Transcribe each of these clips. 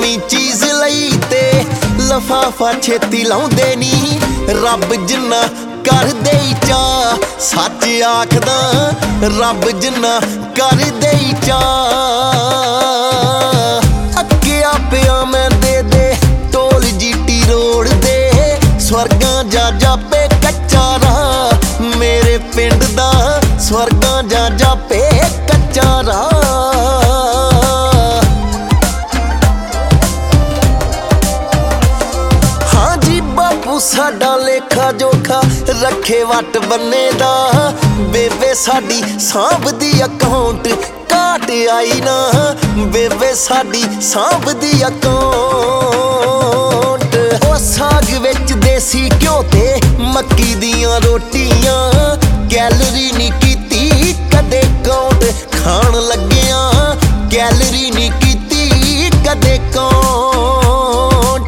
ਨਵੀਂ ਚੀਜ਼ ਲਈ ਤੇ ਲਫਾਫਾ ਛੇਤੀ ਲਾਉਂਦੇ ਨੀ। ਰੱਬ ਜਿੰਨਾ ਕਰਦੇ ਈ ਚਾਅ, ਸੱਚ ਆਖਦਾ ਰੱਬ ਜਿੰਨਾ ਕਰਦੇ ਈ ਚਾਅ। ਅੱਕਿਆ ਪਿਆ ਮੈਂ ਦੇ ਟੋਲ ਜੀਟੀ ਰੋਡ ਦੇ, ਸਵਰਗਾਂ ਜਾ ਜਾਪੇ ਕੱਚਾ ਰਾਹ ਮੇਰੇ ਪਿੰਡ ਦਾ, ਸਵਰਗਾਂ ਜਾ ਜਾਪੇ ਕੱਚਾ ਰਾਹ। ਸਾਡਾ ਲੇਖਾ ਜੋਖਾ ਰੱਖੇ ਵੱਟ ਬੰਨੇ ਦਾ, ਬੇਬੇ ਸਾਡੀ ਸਾਂਭਦੀ ਅਕਾਊਂਟ ਘਾਟ ਆਈ ਨਾ, ਬੇਬੇ ਸਾਡੀ ਸਾਂਭਦੀ ਅਕਾਊਂਟ। ਉਹ ਸਾਗ ਵਿੱਚ ਦੇਸੀ ਘਿਓ ਤੇ ਮੱਕੀ ਦੀਆਂ ਰੋਟੀਆਂ, ਕੈਲਰੀ ਨਹੀਂ ਕੀਤੀ ਕਦੇ ਕਾਊਂਟ, ਖਾਣ ਲੱਗਿਆਂ ਕੈਲਰੀ ਨਹੀਂ ਕੀਤੀ ਕਦੇ ਕਾਊਂਟ।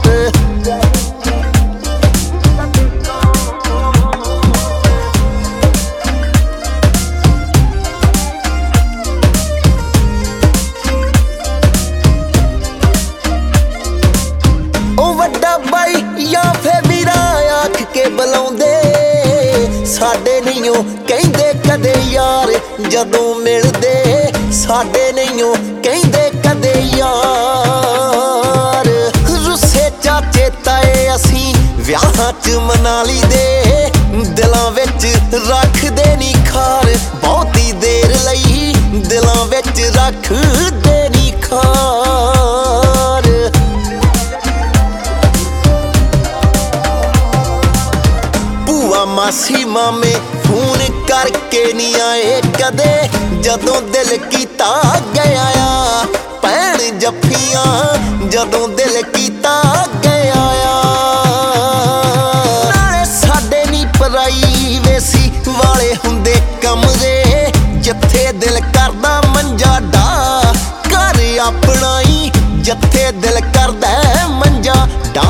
ਬੁਲਾਉਂਦੇ ਸਾਡੇ ਨਹੀਂ ਉਹ ਕਹਿੰਦੇ ਕਦੇ ਯਾਰ, ਜਦੋਂ ਮਿਲਦੇ ਸਾਡੇ ਨਹੀਂ ਉਹ ਕਹਿੰਦੇ ਕਦੇ ਯਾਰ। ਰੁੱਸੇ ਚਾਚੇ ਤਾਏ ਅਸੀਂ ਵਿਆਹਾਂ 'ਚ ਮਨਾ ਲਈ ਦੇ, ਦਿਲਾਂ ਵਿੱਚ ਰੱਖਦੇ ਨੀ ਖਾਰ, ਬਹੁਤੀ ਦੇਰ ਲਈ ਦਿਲਾਂ ਵਿੱਚ ਰੱਖਦੇ ਨੀ ਖਾਰ। ਮਾਸੀ ਮਾਮੇ ਫੋਨ ਕਰਕੇ ਨਹੀਂ ਆਏ ਕਦੇ, ਜਦੋਂ ਦਿਲ ਕੀਤਾ ਗਿਆ ਆ ਭੈਣ ਜੱਫੀਆਂ, ਜਦੋਂ ਦਿਲ ਕੀਤਾ ਗਿਆ ਆ। ਨਾਲੇ ਸਾਡੇ ਨੀ ਪ੍ਰਾਈਵੇਸੀ ਵਾਲੇ ਹੁੰਦੇ ਕਮਰੇ, ਜਿੱਥੇ ਦਿਲ ਕਰਦਾ ਮੰਜਾ ਡਾ, ਘਰ ਆਪਣਾ ਹੀ ਜਿੱਥੇ ਦਿਲ ਕਰਦਾ ਮੰਜਾ ਡਾ।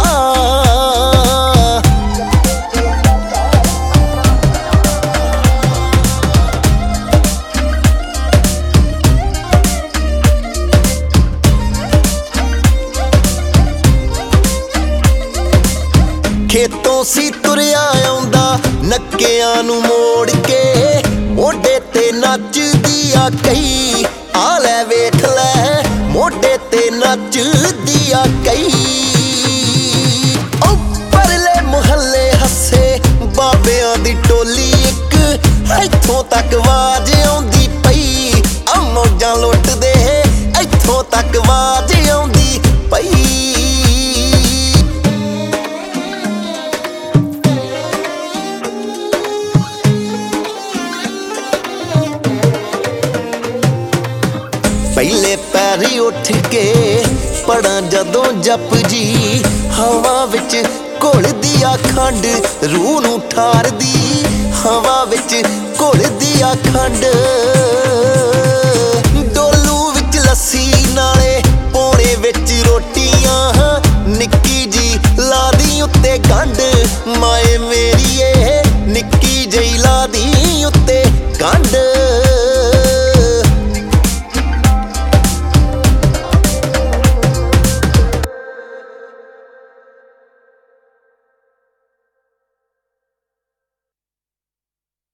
ਖੇਤੋਂ ਸੀ ਤੁਰਿਆ ਆਉਂਦਾ ਨੱਕਿਆਂ ਨੂੰ ਮੋੜ ਕੇ, ਮੋਢੇ ਤੇ ਨੱਚਦੀ ਆ ਕਈ, ਆ ਲੈ ਵੇਖ ਲੈ ਮੋਢੇ ਤੇ ਨੱਚਦੀ ਆ ਕਈ। ਉੱਪਰਲੇ ਮੁਹੱਲੇ ਹੱਸੇ ਬਾਬਿਆਂ ਦੀ ਟੋਲੀ ਇੱਕ, ਇੱਥੋਂ ਤੱਕ ਆਵਾਜ਼ ਆਉਂਦੀ ਪਈ ਆ ਮੌਜਾਂ ਲੁੱਟਦੇ, ਇੱਥੋਂ ਤੱਕ ਆਵਾਜ਼ ਆਉਂਦੀ ਪਈ। ਪਹਿਲੇ ਪੈਰੀ ਉੱਠ ਕੇ ਪੜਾਂ ਜਦੋਂ ਜਪ ਜੀ, ਹਵਾ ਵਿੱਚ ਘੁਲਦੀ ਆ ਖੰਡ ਰੂਹ ਨੂੰ ਠਾਰਦੀ, ਹਵਾ ਵਿੱਚ ਘੁਲਦੀ ਆ ਖੰਡ। ਡੋਲੂ ਵਿੱਚ ਲੱਸੀ ਨਾਲੇ ਪੌਣੇ ਵਿੱਚ ਰੋਟੀਆਂ, ਨਿੱਕੀ ਜੀ ਲਾਦੀ ਉੱਤੇ ਗੰਢ ਮਾਏ ਮੇਰੀਏ, ਨਿੱਕੀ ਜਿਹੀ ਲਾਦੀ ਉੱਤੇ ਗੰਢ।